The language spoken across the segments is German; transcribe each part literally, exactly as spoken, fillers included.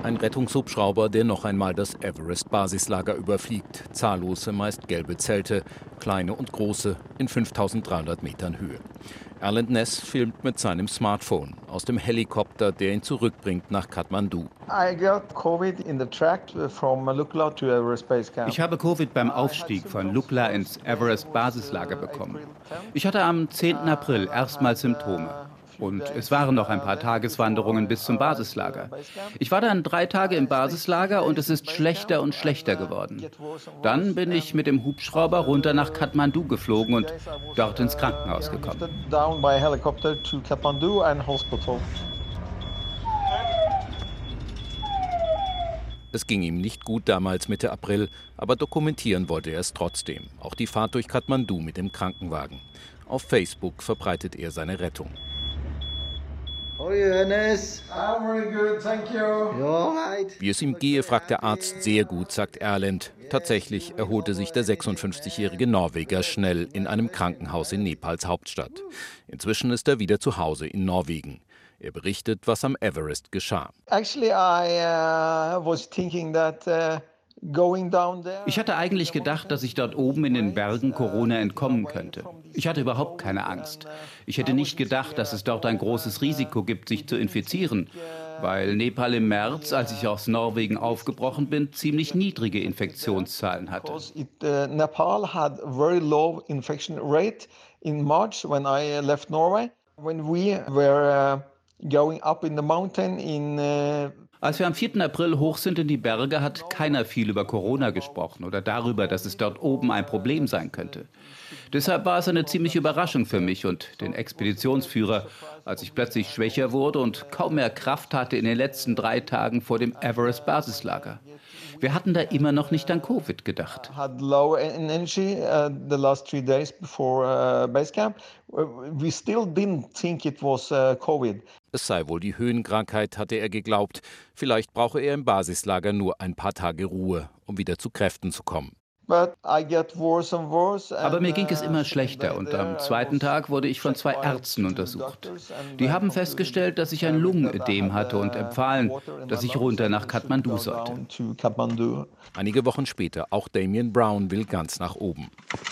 Ein Rettungshubschrauber, der noch einmal das Everest-Basislager überfliegt. Zahllose, meist gelbe Zelte, kleine und große, in fünftausenddreihundert Metern Höhe. Erland Ness filmt mit seinem Smartphone aus dem Helikopter, der ihn zurückbringt nach Kathmandu. Ich habe Covid beim Aufstieg von Lukla ins Everest-Basislager bekommen. Ich hatte am zehnten April erstmals Symptome. Und es waren noch ein paar Tageswanderungen bis zum Basislager. Ich war dann drei Tage im Basislager und es ist schlechter und schlechter geworden. Dann bin ich mit dem Hubschrauber runter nach Kathmandu geflogen und dort ins Krankenhaus gekommen. Es ging ihm nicht gut damals Mitte April, aber dokumentieren wollte er es trotzdem. Auch die Fahrt durch Kathmandu mit dem Krankenwagen. Auf Facebook verbreitet er seine Rettung. Wie es ihm gehe, fragt der Arzt. Sehr gut, sagt Erland. Tatsächlich erholte sich der sechsundfünfzigjährige Norweger schnell in einem Krankenhaus in Nepals Hauptstadt. Inzwischen ist er wieder zu Hause in Norwegen. Er berichtet, was am Everest geschah. Actually, I uh, was thinking that uh Ich hatte eigentlich gedacht, dass ich dort oben in den Bergen Corona entkommen könnte. Ich hatte überhaupt keine Angst. Ich hätte nicht gedacht, dass es dort ein großes Risiko gibt, sich zu infizieren, weil Nepal im März, als ich aus Norwegen aufgebrochen bin, ziemlich niedrige Infektionszahlen hatte. Nepal had very low infection rate in March when I left Norway. When we were going up in the mountain in Als wir am vierten April hoch sind in die Berge, hat keiner viel über Corona gesprochen oder darüber, dass es dort oben ein Problem sein könnte. Deshalb war es eine ziemliche Überraschung für mich und den Expeditionsführer, als ich plötzlich schwächer wurde und kaum mehr Kraft hatte in den letzten drei Tagen vor dem Everest-Basislager. Wir hatten da immer noch nicht an Covid gedacht. Es sei wohl die Höhenkrankheit, hatte er geglaubt. Vielleicht brauche er im Basislager nur ein paar Tage Ruhe, um wieder zu Kräften zu kommen. Aber mir ging es immer schlechter und am zweiten Tag wurde ich von zwei Ärzten untersucht. Die haben festgestellt, dass ich ein Lungenödem hatte und empfahlen, dass ich runter nach Kathmandu sollte. Einige Wochen später, auch Damien Brown will ganz nach oben.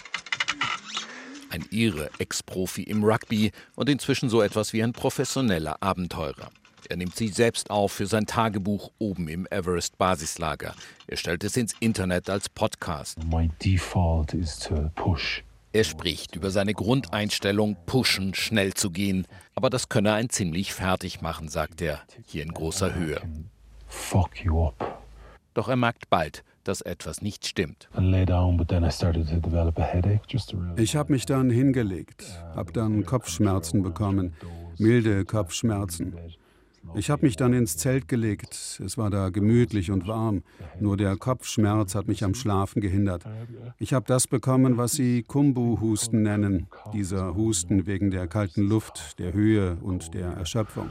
Ein Ire, Ex-Profi im Rugby und inzwischen so etwas wie ein professioneller Abenteurer. Er nimmt sich selbst auf für sein Tagebuch oben im Everest-Basislager. Er stellt es ins Internet als Podcast. My default is to push. Er spricht über seine Grundeinstellung, pushen, schnell zu gehen. Aber das könne einen ziemlich fertig machen, sagt er, hier in großer Höhe. Fuck you up. Doch er merkt bald, dass etwas nicht stimmt. Ich habe mich dann hingelegt, habe dann Kopfschmerzen bekommen, milde Kopfschmerzen. Ich habe mich dann ins Zelt gelegt. Es war da gemütlich und warm. Nur der Kopfschmerz hat mich am Schlafen gehindert. Ich habe das bekommen, was sie Kumbu-Husten nennen. Dieser Husten wegen der kalten Luft, der Höhe und der Erschöpfung.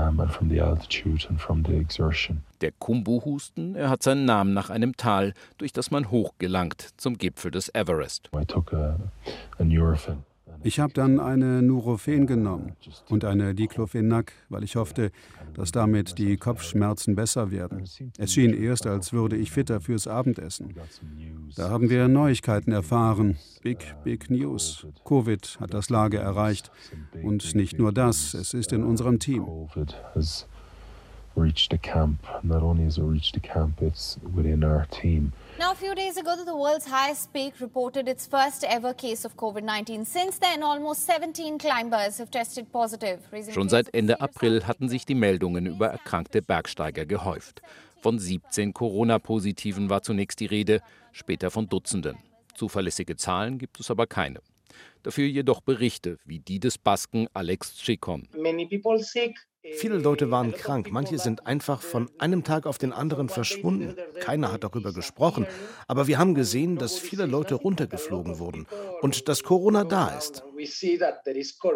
Der Kumbu-Husten, er hat seinen Namen nach einem Tal, durch das man hochgelangt zum Gipfel des Everest. Ich habe dann eine Nurofen genommen und eine Diclofenac, weil ich hoffte, dass damit die Kopfschmerzen besser werden. Es schien erst, als würde ich fitter fürs Abendessen. Da haben wir Neuigkeiten erfahren. Big, big News. Covid hat das Lager erreicht. Und nicht nur das, es ist in unserem Team. Reached the camp. Not only has it reached the camp, it's within our team. Now, a few days ago, the world's highest peak reported its first ever case of COVID nineteen. Since then, almost seventeen climbers have tested positive. Schon seit Ende April hatten sich die Meldungen über erkrankte Bergsteiger gehäuft. Von siebzehn Corona-Positiven war zunächst die Rede, später von Dutzenden. Zuverlässige Zahlen gibt es aber keine. Dafür jedoch Berichte wie die des Basken Alex Chicon. Viele Leute waren krank, manche sind einfach von einem Tag auf den anderen verschwunden. Keiner hat darüber gesprochen, aber wir haben gesehen, dass viele Leute runtergeflogen wurden und dass Corona da ist.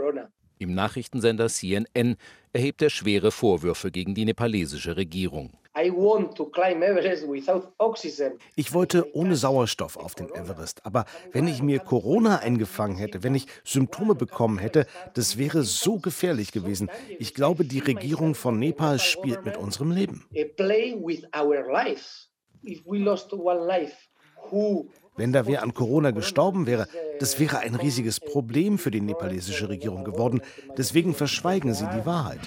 Im Nachrichtensender C N N erhebt er schwere Vorwürfe gegen die nepalesische Regierung. Ich wollte ohne Sauerstoff auf den Everest. Aber wenn ich mir Corona eingefangen hätte, wenn ich Symptome bekommen hätte, das wäre so gefährlich gewesen. Ich glaube, die Regierung von Nepal spielt mit unserem Leben. Wenn da wer an Corona gestorben wäre, das wäre ein riesiges Problem für die nepalesische Regierung geworden. Deswegen verschweigen sie die Wahrheit.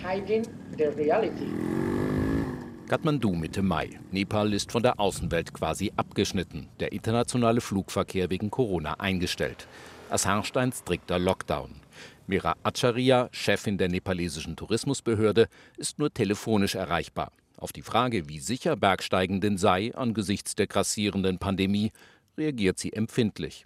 Kathmandu Mitte Mai. Nepal ist von der Außenwelt quasi abgeschnitten. Der internationale Flugverkehr wegen Corona eingestellt. Es herrscht ein strikter Lockdown. Mira Acharya, Chefin der nepalesischen Tourismusbehörde, ist nur telefonisch erreichbar. Auf die Frage, wie sicher Bergsteigen denn sei angesichts der grassierenden Pandemie, reagiert sie empfindlich.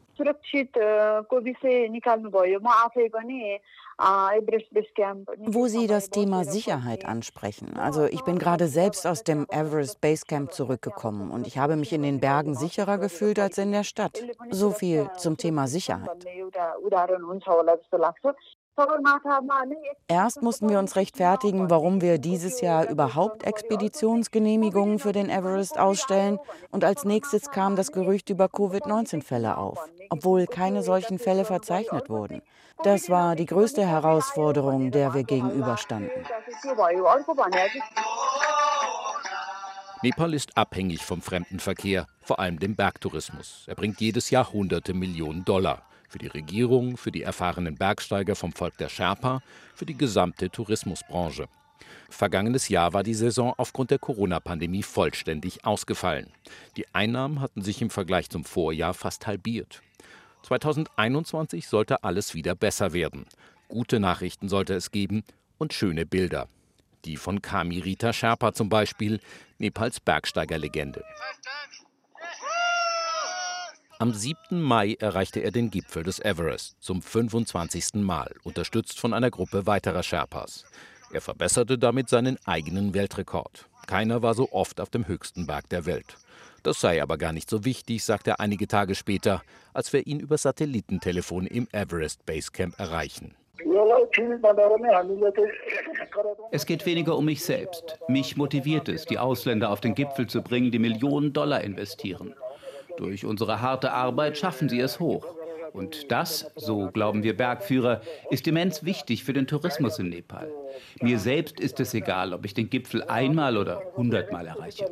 Wo Sie das Thema Sicherheit ansprechen. Also ich bin gerade selbst aus dem Everest Base Camp zurückgekommen und ich habe mich in den Bergen sicherer gefühlt als in der Stadt. So viel zum Thema Sicherheit. Erst mussten wir uns rechtfertigen, warum wir dieses Jahr überhaupt Expeditionsgenehmigungen für den Everest ausstellen. Und als nächstes kam das Gerücht über Covid neunzehn Fälle auf, obwohl keine solchen Fälle verzeichnet wurden. Das war die größte Herausforderung, der wir gegenüberstanden. Nepal ist abhängig vom Fremdenverkehr, vor allem dem Bergtourismus. Er bringt jedes Jahr hunderte Millionen Dollar. Für die Regierung, für die erfahrenen Bergsteiger vom Volk der Sherpa, für die gesamte Tourismusbranche. Vergangenes Jahr war die Saison aufgrund der Corona-Pandemie vollständig ausgefallen. Die Einnahmen hatten sich im Vergleich zum Vorjahr fast halbiert. zweitausendeinundzwanzig sollte alles wieder besser werden. Gute Nachrichten sollte es geben und schöne Bilder. Die von Kamirita Sherpa zum Beispiel, Nepals Bergsteigerlegende. Am siebten Mai erreichte er den Gipfel des Everest zum fünfundzwanzigsten Mal, unterstützt von einer Gruppe weiterer Sherpas. Er verbesserte damit seinen eigenen Weltrekord. Keiner war so oft auf dem höchsten Berg der Welt. Das sei aber gar nicht so wichtig, sagt er einige Tage später, als wir ihn über Satellitentelefon im Everest Base Camp erreichen. Es geht weniger um mich selbst. Mich motiviert es, die Ausländer auf den Gipfel zu bringen, die Millionen Dollar investieren. Durch unsere harte Arbeit schaffen sie es hoch. Und das, so glauben wir Bergführer, ist immens wichtig für den Tourismus in Nepal. Mir selbst ist es egal, ob ich den Gipfel einmal oder hundertmal erreiche.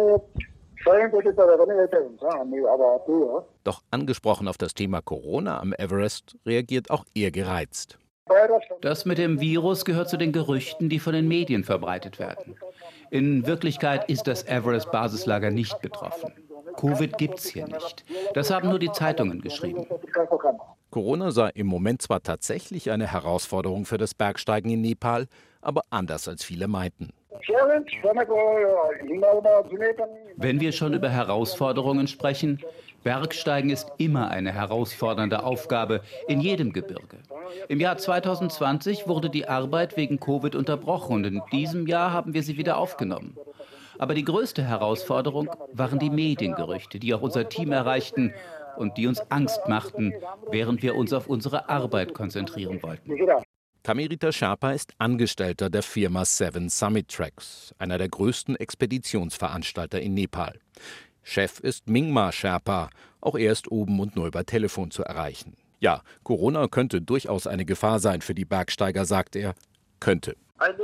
Doch angesprochen auf das Thema Corona am Everest reagiert auch er gereizt. Das mit dem Virus gehört zu den Gerüchten, die von den Medien verbreitet werden. In Wirklichkeit ist das Everest-Basislager nicht betroffen. Covid gibt's hier nicht. Das haben nur die Zeitungen geschrieben. Corona sei im Moment zwar tatsächlich eine Herausforderung für das Bergsteigen in Nepal, aber anders als viele meinten. Wenn wir schon über Herausforderungen sprechen, Bergsteigen ist immer eine herausfordernde Aufgabe in jedem Gebirge. Im Jahr zweitausendzwanzig wurde die Arbeit wegen Covid unterbrochen und in diesem Jahr haben wir sie wieder aufgenommen. Aber die größte Herausforderung waren die Mediengerüchte, die auch unser Team erreichten und die uns Angst machten, während wir uns auf unsere Arbeit konzentrieren wollten. Kamirita Sherpa ist Angestellter der Firma Seven Summit Tracks, einer der größten Expeditionsveranstalter in Nepal. Chef ist Mingma Sherpa, auch er ist oben und nur über Telefon zu erreichen. Ja, Corona könnte durchaus eine Gefahr sein für die Bergsteiger, sagt er. Könnte.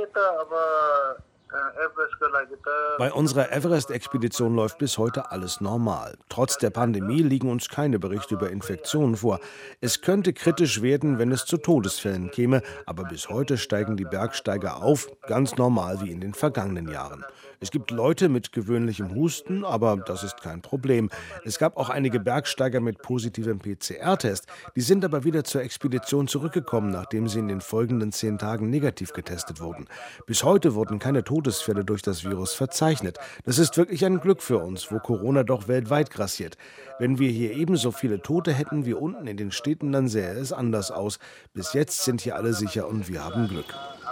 Bei unserer Everest-Expedition läuft bis heute alles normal. Trotz der Pandemie liegen uns keine Berichte über Infektionen vor. Es könnte kritisch werden, wenn es zu Todesfällen käme, aber bis heute steigen die Bergsteiger auf, ganz normal wie in den vergangenen Jahren. Es gibt Leute mit gewöhnlichem Husten, aber das ist kein Problem. Es gab auch einige Bergsteiger mit positivem P C R-Test. Die sind aber wieder zur Expedition zurückgekommen, nachdem sie in den folgenden zehn Tagen negativ getestet wurden. Bis heute wurden keine Todesfälle durch das Virus verzeichnet. Das ist wirklich ein Glück für uns, wo Corona doch weltweit grassiert. Wenn wir hier ebenso viele Tote hätten wie unten in den Städten, dann sähe es anders aus. Bis jetzt sind hier alle sicher und wir haben Glück.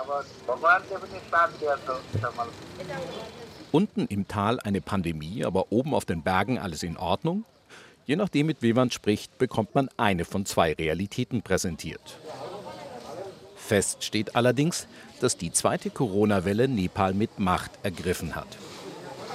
Unten im Tal eine Pandemie, aber oben auf den Bergen alles in Ordnung? Je nachdem, mit wem man spricht, bekommt man eine von zwei Realitäten präsentiert. Fest steht allerdings, dass die zweite Corona-Welle Nepal mit Macht ergriffen hat.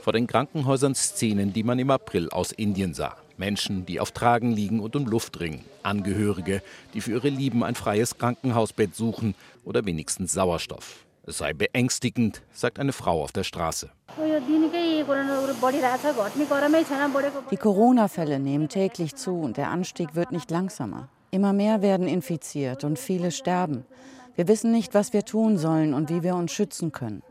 Vor den Krankenhäusern Szenen, die man im April aus Indien sah. Menschen, die auf Tragen liegen und um Luft ringen. Angehörige, die für ihre Lieben ein freies Krankenhausbett suchen oder wenigstens Sauerstoff. Es sei beängstigend, sagt eine Frau auf der Straße. Die Corona-Fälle nehmen täglich zu und der Anstieg wird nicht langsamer. Immer mehr werden infiziert und viele sterben. Wir wissen nicht, was wir tun sollen und wie wir uns schützen können.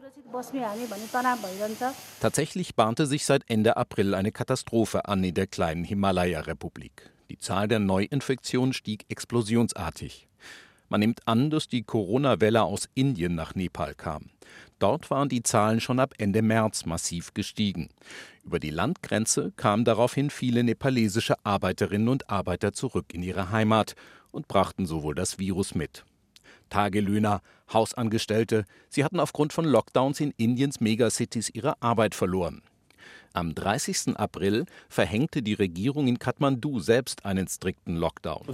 Tatsächlich bahnte sich seit Ende April eine Katastrophe an in der kleinen Himalaya-Republik. Die Zahl der Neuinfektionen stieg explosionsartig. Man nimmt an, dass die Corona-Welle aus Indien nach Nepal kam. Dort waren die Zahlen schon ab Ende März massiv gestiegen. Über die Landgrenze kamen daraufhin viele nepalesische Arbeiterinnen und Arbeiter zurück in ihre Heimat und brachten sowohl das Virus mit. Tagelöhner, Hausangestellte, sie hatten aufgrund von Lockdowns in Indiens Megacities ihre Arbeit verloren. Am dreißigsten April verhängte die Regierung in Kathmandu selbst einen strikten Lockdown.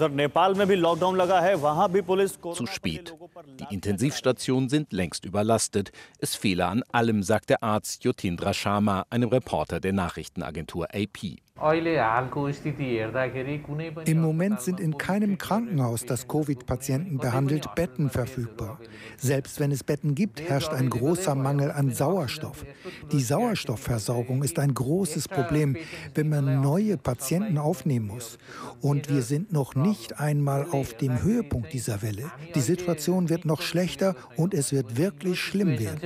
Zu spät. Die Intensivstationen sind längst überlastet. Es fehle an allem, sagt der Arzt Yotindra Sharma, einem Reporter der Nachrichtenagentur A P. Im Moment sind in keinem Krankenhaus, das Covid-Patienten behandelt, Betten verfügbar. Selbst wenn es Betten gibt, herrscht ein großer Mangel an Sauerstoff. Die Sauerstoffversorgung ist ein großes Problem, wenn man neue Patienten aufnehmen muss. Und wir sind noch nicht einmal auf dem Höhepunkt dieser Welle. Die Situation wird noch schlechter und es wird wirklich schlimm werden.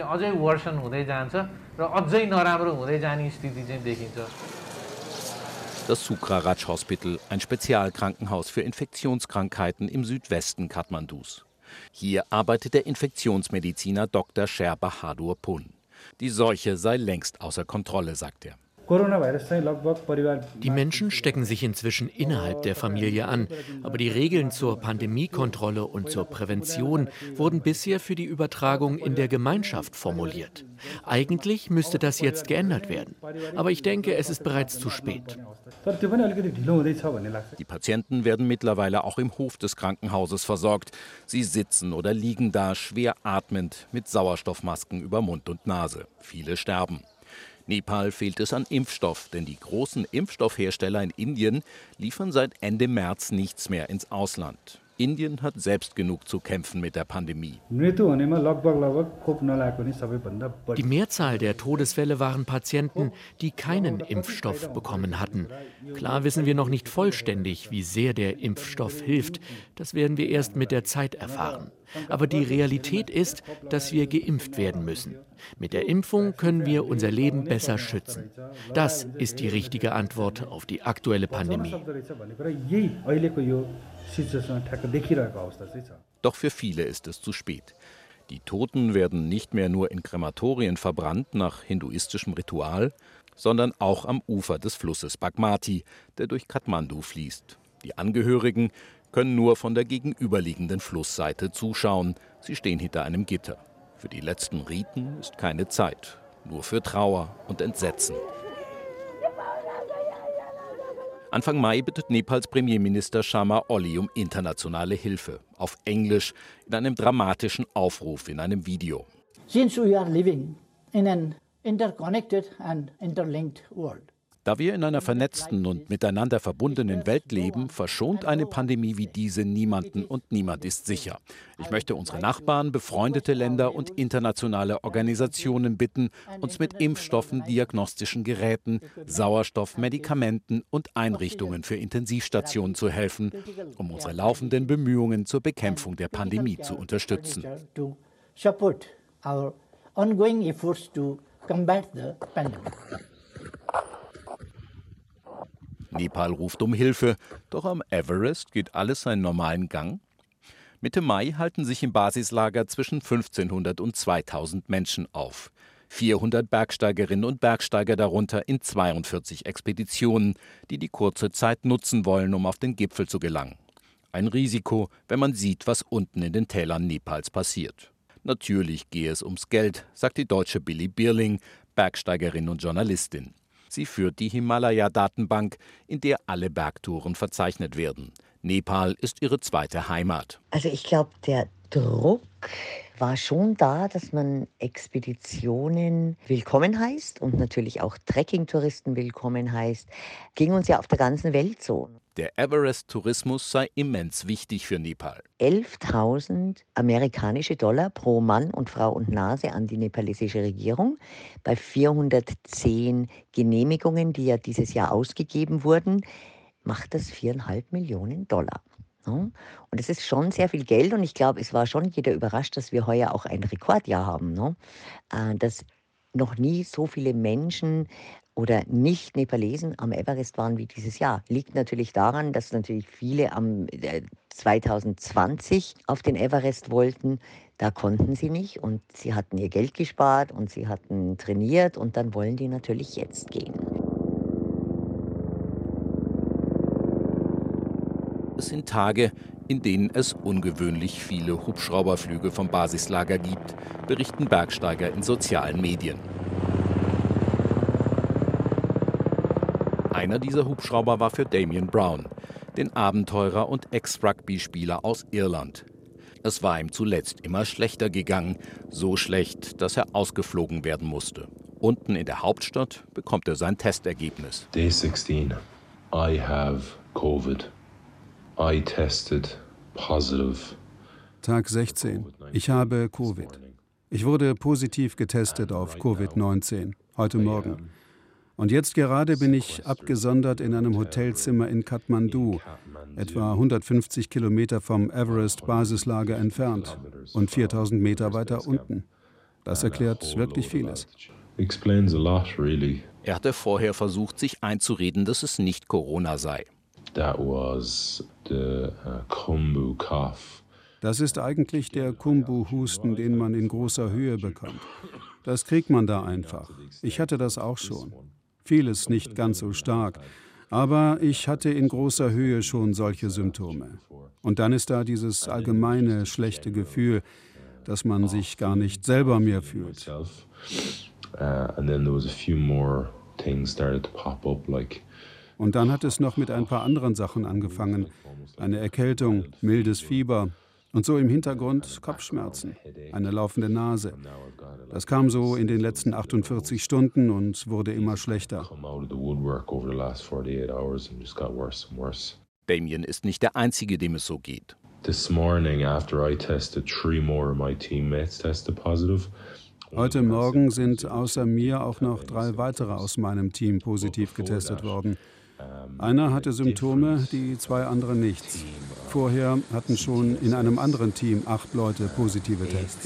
Das Sukraraj Hospital, ein Spezialkrankenhaus für Infektionskrankheiten im Südwesten Kathmandus. Hier arbeitet der Infektionsmediziner Doktor Sher Bahadur Pun. Die Seuche sei längst außer Kontrolle, sagt er. Die Menschen stecken sich inzwischen innerhalb der Familie an, aber die Regeln zur Pandemiekontrolle und zur Prävention wurden bisher für die Übertragung in der Gemeinschaft formuliert. Eigentlich müsste das jetzt geändert werden, aber ich denke, es ist bereits zu spät. Die Patienten werden mittlerweile auch im Hof des Krankenhauses versorgt. Sie sitzen oder liegen da, schwer atmend, mit Sauerstoffmasken über Mund und Nase. Viele sterben. Nepal fehlt es an Impfstoff, denn die großen Impfstoffhersteller in Indien liefern seit Ende März nichts mehr ins Ausland. Indien hat selbst genug zu kämpfen mit der Pandemie. Die Mehrzahl der Todesfälle waren Patienten, die keinen Impfstoff bekommen hatten. Klar wissen wir noch nicht vollständig, wie sehr der Impfstoff hilft. Das werden wir erst mit der Zeit erfahren. Aber die Realität ist, dass wir geimpft werden müssen. Mit der Impfung können wir unser Leben besser schützen. Das ist die richtige Antwort auf die aktuelle Pandemie. Doch für viele ist es zu spät. Die Toten werden nicht mehr nur in Krematorien verbrannt nach hinduistischem Ritual, sondern auch am Ufer des Flusses Bagmati, der durch Kathmandu fließt. Die Angehörigen können nur von der gegenüberliegenden Flussseite zuschauen. Sie stehen hinter einem Gitter. Für die letzten Riten ist keine Zeit, nur für Trauer und Entsetzen. Anfang Mai bittet Nepals Premierminister Sharma Oli um internationale Hilfe. Auf Englisch, in einem dramatischen Aufruf in einem Video. Since we are living in an interconnected and interlinked world. Da wir in einer vernetzten und miteinander verbundenen Welt leben, verschont eine Pandemie wie diese niemanden und niemand ist sicher. Ich möchte unsere Nachbarn, befreundete Länder und internationale Organisationen bitten, uns mit Impfstoffen, diagnostischen Geräten, Sauerstoff, Medikamenten und Einrichtungen für Intensivstationen zu helfen, um unsere laufenden Bemühungen zur Bekämpfung der Pandemie zu unterstützen. Nepal ruft um Hilfe, doch am Everest geht alles seinen normalen Gang. Mitte Mai halten sich im Basislager zwischen fünfzehnhundert und zweitausend Menschen auf. vierhundert Bergsteigerinnen und Bergsteiger darunter in zweiundvierzig Expeditionen, die die kurze Zeit nutzen wollen, um auf den Gipfel zu gelangen. Ein Risiko, wenn man sieht, was unten in den Tälern Nepals passiert. Natürlich gehe es ums Geld, sagt die deutsche Billy Bierling, Bergsteigerin und Journalistin. Sie führt die Himalaya-Datenbank, in der alle Bergtouren verzeichnet werden. Nepal ist ihre zweite Heimat. Also ich glaube, der Druck war schon da, dass man Expeditionen willkommen heißt und natürlich auch Trekkingtouristen willkommen heißt. Ging uns ja auf der ganzen Welt so. Der Everest-Tourismus sei immens wichtig für Nepal. elftausend amerikanische Dollar pro Mann und Frau und Nase an die nepalesische Regierung. Bei vierhundertzehn Genehmigungen, die ja dieses Jahr ausgegeben wurden, macht das viereinhalb Millionen Dollar. Und das ist schon sehr viel Geld und ich glaube, es war schon jeder überrascht, dass wir heuer auch ein Rekordjahr haben, ne? Dass noch nie so viele Menschen oder Nicht-Nepalesen am Everest waren wie dieses Jahr. Liegt natürlich daran, dass natürlich viele am äh, zwanzig zwanzig auf den Everest wollten. Da konnten sie nicht und sie hatten ihr Geld gespart und sie hatten trainiert und dann wollen die natürlich jetzt gehen. Es sind Tage, in denen es ungewöhnlich viele Hubschrauberflüge vom Basislager gibt, berichten Bergsteiger in sozialen Medien. Einer dieser Hubschrauber war für Damien Brown, den Abenteurer und Ex-Rugby-Spieler aus Irland. Es war ihm zuletzt immer schlechter gegangen, so schlecht, dass er ausgeflogen werden musste. Unten in der Hauptstadt bekommt er sein Testergebnis. Day sixteen. I have Covid. I tested positive. Tag sechzehn. Ich habe Covid. Ich wurde positiv getestet auf Covid neunzehn, heute Morgen. Und jetzt gerade bin ich abgesondert in einem Hotelzimmer in Kathmandu, etwa hundertfünfzig Kilometer vom Everest-Basislager entfernt und viertausend Meter weiter unten. Das erklärt wirklich vieles. Er hatte vorher versucht, sich einzureden, dass es nicht Corona sei. That was the uh, Khumbu cough. Das ist eigentlich der Khumbu-Husten, den man in großer Höhe bekommt. Das kriegt man da einfach. Ich hatte das auch schon. Vieles nicht ganz so stark, aber ich hatte in großer Höhe schon solche Symptome. Und dann ist da dieses allgemeine schlechte Gefühl, dass man sich gar nicht selber mehr fühlt. Und dann hat es noch mit ein paar anderen Sachen angefangen. Eine Erkältung, mildes Fieber und so im Hintergrund Kopfschmerzen, eine laufende Nase. Das kam so in den letzten achtundvierzig Stunden und wurde immer schlechter. Damien ist nicht der Einzige, dem es so geht. Heute Morgen sind außer mir auch noch drei weitere aus meinem Team positiv getestet worden. Einer hatte Symptome, die zwei andere nichts. Vorher hatten schon in einem anderen Team acht Leute positive Tests.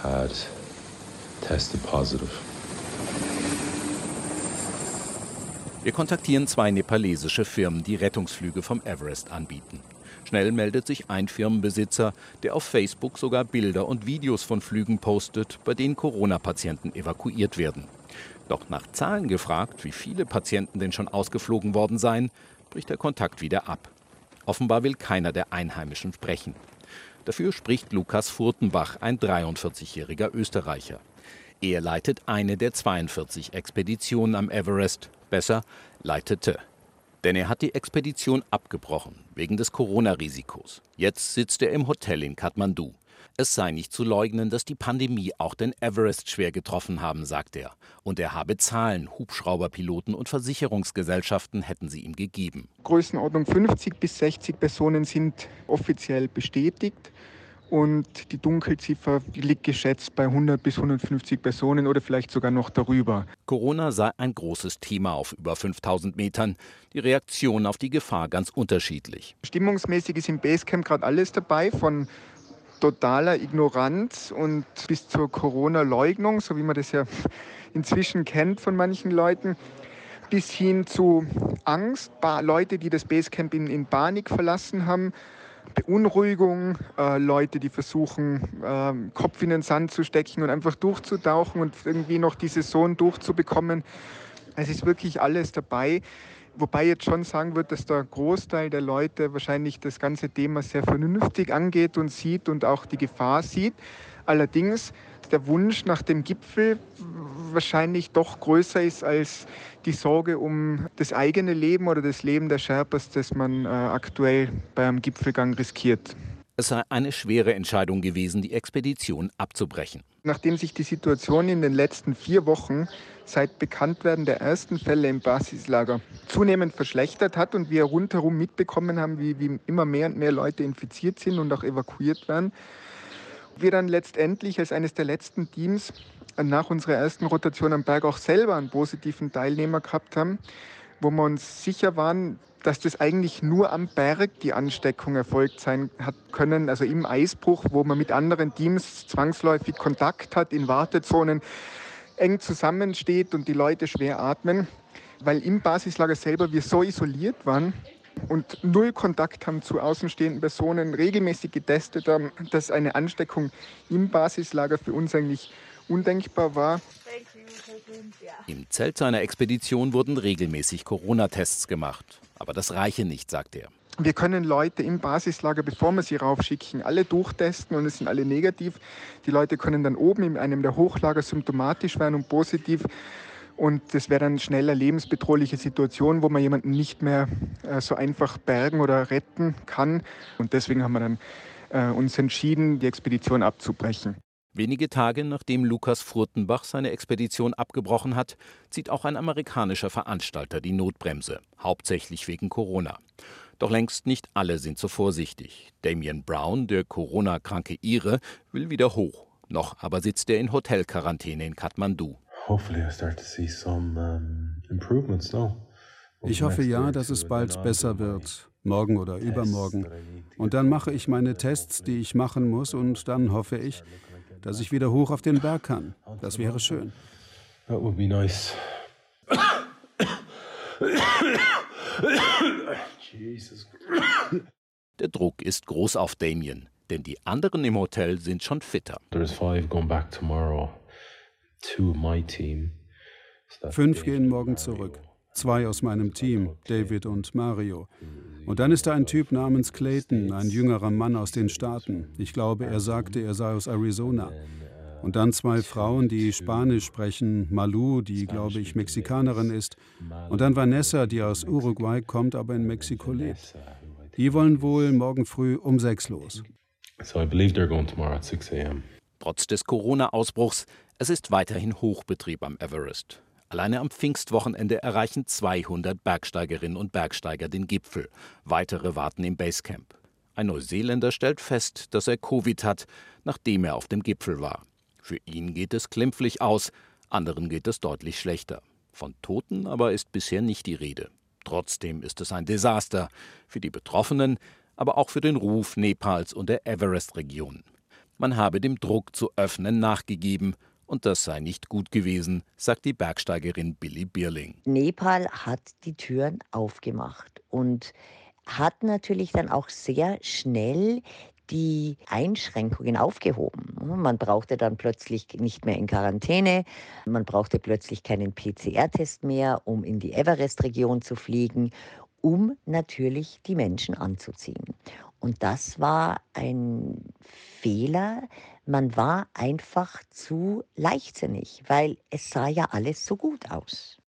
Wir kontaktieren zwei nepalesische Firmen, die Rettungsflüge vom Everest anbieten. Schnell meldet sich ein Firmenbesitzer, der auf Facebook sogar Bilder und Videos von Flügen postet, bei denen Corona-Patienten evakuiert werden. Doch nach Zahlen gefragt, wie viele Patienten denn schon ausgeflogen worden seien, bricht der Kontakt wieder ab. Offenbar will keiner der Einheimischen sprechen. Dafür spricht Lukas Furtenbach, ein dreiundvierzigjähriger Österreicher. Er leitet eine der zweiundvierzig Expeditionen am Everest, besser leitete. Denn er hat die Expedition abgebrochen, wegen des Corona-Risikos. Jetzt sitzt er im Hotel in Kathmandu. Es sei nicht zu leugnen, dass die Pandemie auch den Everest schwer getroffen haben, sagt er. Und er habe Zahlen, Hubschrauberpiloten und Versicherungsgesellschaften hätten sie ihm gegeben. Größenordnung fünfzig bis sechzig Personen sind offiziell bestätigt. Und die Dunkelziffer liegt geschätzt bei hundert bis hundertfünfzig Personen oder vielleicht sogar noch darüber. Corona sei ein großes Thema auf über fünftausend Metern. Die Reaktion auf die Gefahr ganz unterschiedlich. Stimmungsmäßig ist im Basecamp gerade alles dabei, von totaler Ignoranz und bis zur Corona-Leugnung, so wie man das ja inzwischen kennt von manchen Leuten, bis hin zu Angst, Leute, die das Basecamp in, in Panik verlassen haben, Beunruhigung, äh, Leute, die versuchen, äh, Kopf in den Sand zu stecken und einfach durchzutauchen und irgendwie noch die Saison durchzubekommen. Es ist wirklich alles dabei. Wobei jetzt schon sagen wird, dass der Großteil der Leute wahrscheinlich das ganze Thema sehr vernünftig angeht und sieht und auch die Gefahr sieht. Allerdings der Wunsch nach dem Gipfel wahrscheinlich doch größer ist als die Sorge um das eigene Leben oder das Leben der Sherpas, das man äh, aktuell bei einem Gipfelgang riskiert. Es sei eine schwere Entscheidung gewesen, die Expedition abzubrechen. Nachdem sich die Situation in den letzten vier Wochen seit Bekanntwerden der ersten Fälle im Basislager zunehmend verschlechtert hat und wir rundherum mitbekommen haben, wie, wie immer mehr und mehr Leute infiziert sind und auch evakuiert werden, wir dann letztendlich als eines der letzten Teams nach unserer ersten Rotation am Berg auch selber einen positiven Teilnehmer gehabt haben, wo wir uns sicher waren, dass das eigentlich nur am Berg die Ansteckung erfolgt sein hat können, also im Eisbruch, wo man mit anderen Teams zwangsläufig Kontakt hat, in Wartezonen eng zusammensteht und die Leute schwer atmen, weil im Basislager selber wir so isoliert waren und null Kontakt haben zu außenstehenden Personen, regelmäßig getestet haben, dass eine Ansteckung im Basislager für uns eigentlich undenkbar war. Im Zelt seiner Expedition wurden regelmäßig Corona-Tests gemacht. Aber das reiche nicht, sagt er. Wir können Leute im Basislager, bevor wir sie raufschicken, alle durchtesten und es sind alle negativ. Die Leute können dann oben in einem der Hochlager symptomatisch werden und positiv. Und das wäre dann schnell eine lebensbedrohliche Situation, wo man jemanden nicht mehr äh, so einfach bergen oder retten kann. Und deswegen haben wir dann äh, uns entschieden, die Expedition abzubrechen. Wenige Tage nachdem Lukas Furtenbach seine Expedition abgebrochen hat, zieht auch ein amerikanischer Veranstalter die Notbremse, hauptsächlich wegen Corona. Doch längst nicht alle sind so vorsichtig. Damien Brown, der Corona-kranke Ire, will wieder hoch. Noch aber sitzt er in Hotelquarantäne in Kathmandu. Ich hoffe ja, dass es bald besser wird, morgen oder übermorgen. Und dann mache ich meine Tests, die ich machen muss, und dann hoffe ich, dass ich wieder hoch auf den Berg kann. Das wäre schön. That would be nice. Jesus. Der Druck ist groß auf Damien, denn die anderen im Hotel sind schon fitter. There's five going back tomorrow. Two of my team. Fünf gehen morgen zurück. Zwei aus meinem Team, David und Mario. Und dann ist da ein Typ namens Clayton, ein jüngerer Mann aus den Staaten. Ich glaube, er sagte, er sei aus Arizona. Und dann zwei Frauen, die Spanisch sprechen, Malu, die, glaube ich, Mexikanerin ist. Und dann Vanessa, die aus Uruguay kommt, aber in Mexiko lebt. Die wollen wohl morgen früh um sechs los. So I believe they're going tomorrow at six a m Trotz des Corona-Ausbruchs, es ist weiterhin Hochbetrieb am Everest. Alleine am Pfingstwochenende erreichen zweihundert Bergsteigerinnen und Bergsteiger den Gipfel. Weitere warten im Basecamp. Ein Neuseeländer stellt fest, dass er Covid hat, nachdem er auf dem Gipfel war. Für ihn geht es glimpflich aus, anderen geht es deutlich schlechter. Von Toten aber ist bisher nicht die Rede. Trotzdem ist es ein Desaster für die Betroffenen, aber auch für den Ruf Nepals und der Everest-Region. Man habe dem Druck zu öffnen nachgegeben, und das sei nicht gut gewesen, sagt die Bergsteigerin Billy Bierling. Nepal hat die Türen aufgemacht und hat natürlich dann auch sehr schnell die Einschränkungen aufgehoben. Man brauchte dann plötzlich nicht mehr in Quarantäne, man brauchte plötzlich keinen P C R-Test mehr, um in die Everest-Region zu fliegen, um natürlich die Menschen anzuziehen. Und das war ein Fehler. Man war einfach zu leichtsinnig, weil es sah ja alles so gut aus.